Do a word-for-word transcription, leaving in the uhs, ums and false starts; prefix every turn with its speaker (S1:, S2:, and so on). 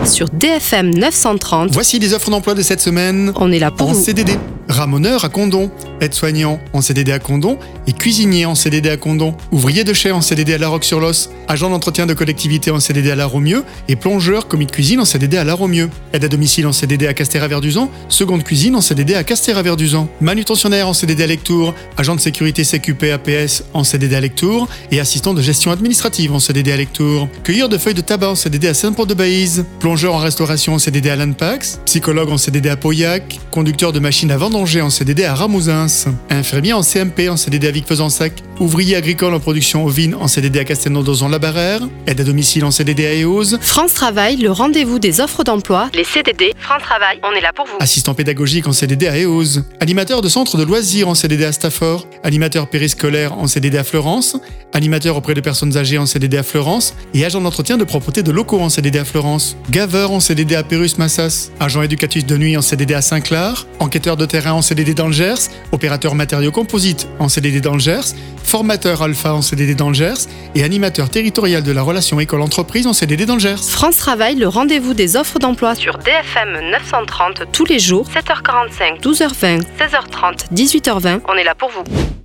S1: sur D F M neuf cent trente.
S2: Voici les offres d'emploi de cette semaine.
S1: On est là pour
S2: En
S1: vous.
S2: C D D. Ramoneur à Condom, aide-soignant en C D D à Condom et cuisinier en C D D à Condom, ouvrier de chai en C D D à La Roque-sur-Losse, agent d'entretien de collectivité en C D D à La Romieux et plongeur commis de cuisine en C D D à La Romieux, aide à domicile en C D D à Castéra-Verduzan, seconde cuisine en C D D à Castéra-Verduzan, manutentionnaire en C D D à Lectoure, agent de sécurité C Q P A P S en C D D à Lectoure et assistant de gestion administrative en C D D à Lectoure, cueilleur de feuilles de tabac en C D D à Saint-Paul-de-Baïse, plongeur en restauration en C D D à Lanpax, psychologue en C D D à Pauillac, conducteur de machine à vendanger en C D D à Ramouzins, infirmier en C M P en C D D à Vic-Fezensac, ouvrier agricole en production ovine en C D D à Castelnau-d'Ozon-la-Barrère, aide à domicile en C D D à Eauze,
S1: France Travail, le rendez-vous des offres d'emploi. Les C D D, France Travail, on est là pour vous.
S2: assistant pédagogique en C D D à Eauze, animateur de centre de loisirs en C D D à Stafford, animateur périscolaire en C D D à Fleurance, animateur auprès de personnes âgées en C D D à Fleurance et agent d'entretien de propreté de locaux en C D D à Fleurance, gaveur en C D D à Pérus-Massas, agent éducatif de nuit en C D D à Saint-Clar, enquêteur de terrain en C D D dans le Gers, opérateur matériaux composites en C D D dans le Gers, formateur alpha en C D D dans le Gers et animateur territorial de la relation école-entreprise en C D D dans le Gers.
S1: France Travail, le rendez-vous des offres d'emploi sur D F M neuf cent trente tous les jours, sept heures quarante-cinq, douze heures vingt, seize heures trente, dix-huit heures vingt. On est là pour vous.